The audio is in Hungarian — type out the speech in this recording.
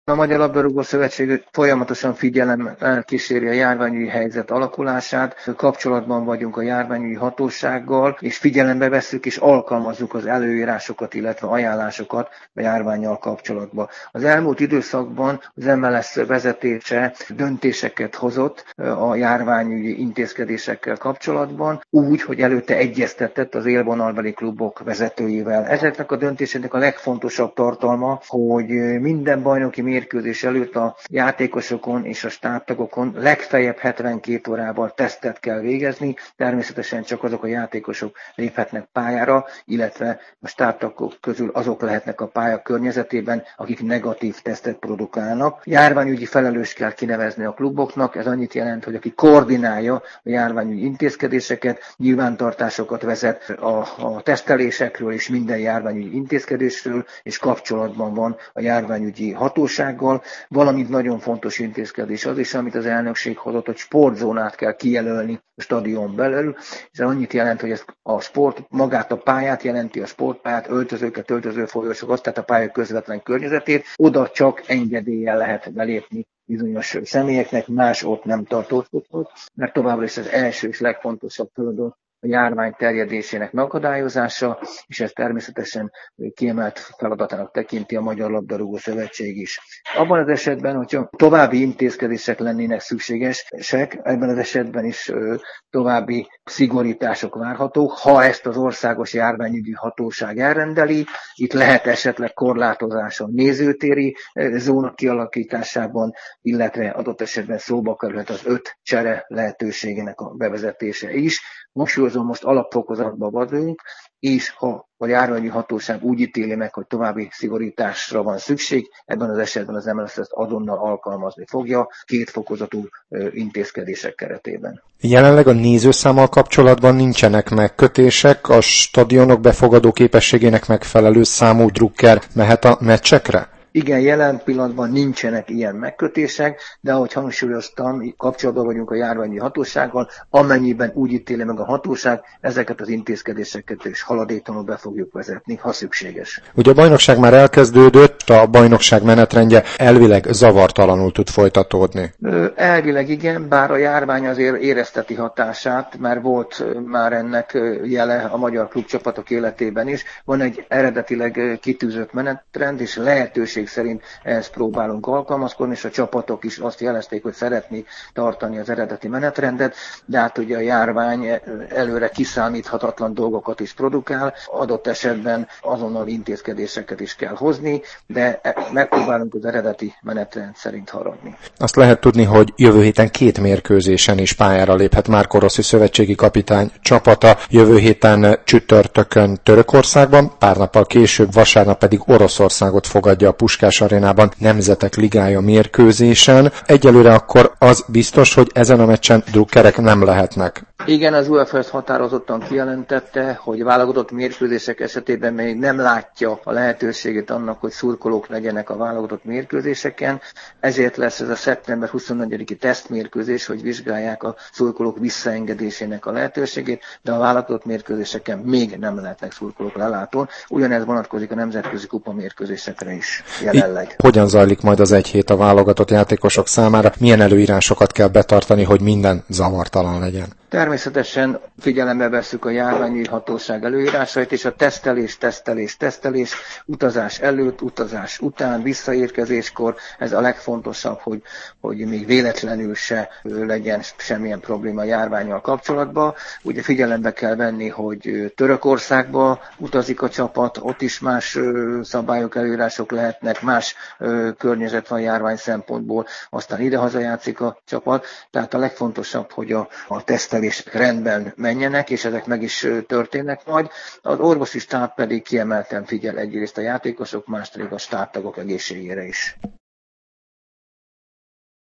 A Magyar Labdarúgó Szövetség folyamatosan figyelemmel kíséri a járványügyi helyzet alakulását, kapcsolatban vagyunk a járványügyi hatósággal, és figyelembe vesszük és alkalmazzuk az előírásokat, illetve ajánlásokat a járvánnyal kapcsolatban. Az elmúlt időszakban az MLS vezetése döntéseket hozott a járványügyi intézkedésekkel kapcsolatban, úgy, hogy előtte egyeztetett az élvonalbeli klubok vezetőivel. Ezeknek a döntéseknek a legfontosabb tartalma, hogy minden bajnoki mérkőzés előtt a játékosokon és a stábtagokon legfeljebb 72 órával tesztet kell végezni, természetesen csak azok a játékosok léphetnek pályára, illetve a stábtagok közül azok lehetnek a pálya környezetében, akik negatív tesztet produkálnak. Járványügyi felelős kell kinevezni a kluboknak, ez annyit jelent, hogy aki koordinálja a járványügyi intézkedéseket, nyilvántartásokat vezet a tesztelésekről és minden járványügyi intézkedésről, és kapcsolatban van a járványügyi hatósággal, valamint nagyon fontos intézkedés az is, amit az elnökség hozott, hogy sportzónát kell kijelölni a stadion belül. Ez annyit jelent, hogy ez a sport magát a pályát jelenti, a sportpályát, öltözőket, öltözőfolyosokat, tehát a pálya közvetlen környezetét, oda csak engedéllyel lehet belépni bizonyos személyeknek, más ott nem tartózkodhat, mert továbbra is az első és legfontosabb feladat a járvány terjedésének megakadályozása, és ez természetesen kiemelt feladatának tekinti a Magyar Labdarúgó Szövetség is. Abban az esetben, hogyha további intézkedések lennének szükségesek, ebben az esetben is további szigorítások várhatók, ha ezt az országos járványügyi hatóság elrendeli. Itt lehet esetleg korlátozás a nézőtéri zóna kialakításában, illetve adott esetben szóba kerülhet az 5 csere lehetőségének a bevezetése is. Hangsúlyozom, most alapfokozatban vagyunk, és ha a járványi hatóság úgy ítéli meg, hogy további szigorításra van szükség, ebben az esetben az MLS ezt azonnal alkalmazni fogja, 2 fokozatú intézkedések keretében. Jelenleg a nézőszámmal kapcsolatban nincsenek megkötések, a stadionok befogadó képességének megfelelő számú drukker mehet a meccsekre? Igen, jelen pillanatban nincsenek ilyen megkötések, de ahogy hangsúlyoztam, kapcsolatban vagyunk a járványi hatósággal, amennyiben úgy ítéli meg a hatóság, ezeket az intézkedéseket is haladéktalanul be fogjuk vezetni, ha szükséges. Ugye a bajnokság már elkezdődött, a bajnokság menetrendje elvileg zavartalanul tud folytatódni. Elvileg igen, bár a járvány azért érezteti hatását, mert volt már ennek jele a magyar klubcsapatok életében is. Van egy eredetileg kitűzött menetrend, és lehetőség szerint ehhez próbálunk alkalmazkodni, és a csapatok is azt jelezték, hogy szeretnék tartani az eredeti menetrendet, de hát ugye a járvány előre kiszámíthatatlan dolgokat is produkál, adott esetben azonnal intézkedéseket is kell hozni, de megpróbálunk az eredeti menetrend szerint haladni. Azt lehet tudni, hogy jövő héten 2 mérkőzésen is pályára léphet Márko Rossi szövetségi kapitány csapata, jövő héten csütörtökön Törökországban, pár nappal később vasárnap pedig Oroszországot fogadja a Puskás Arénában Nemzetek Ligája mérkőzésen. Egyelőre akkor az biztos, hogy ezen a meccsen drukkerek nem lehetnek. Igen, az UEFA ezt határozottan kijelentette, hogy válogatott mérkőzések esetében még nem látja a lehetőségét annak, hogy szurkolók legyenek a válogatott mérkőzéseken. Ezért lesz ez a szeptember 24-i tesztmérkőzés, hogy vizsgálják a szurkolók visszaengedésének a lehetőségét, de a válogatott mérkőzéseken még nem lehetnek szurkolók lelátón. Ugyanez vonatkozik a nemzetközi kupa mérkőzésekre is jelenleg. Hogyan zajlik majd az egy hét a válogatott játékosok számára? Milyen előírásokat kell betartani, hogy minden zavartalan legyen? Természetesen figyelembe vesszük a járványi hatóság előírásait, és a tesztelés, utazás előtt, utazás után, visszaérkezéskor, ez a legfontosabb, hogy még véletlenül se legyen semmilyen probléma a járvánnyal kapcsolatban. Ugye figyelembe kell venni, hogy Törökországba utazik a csapat, ott is más szabályok, előírások lehetnek, más környezet van járvány szempontból, aztán idehaza játszik a csapat, tehát a legfontosabb, hogy a tesztelések rendben menjenek, és ezek meg is történnek majd. Az orvosi stáb pedig kiemelten figyel egyrészt a játékosok, másrészt a stábtagok egészségére is.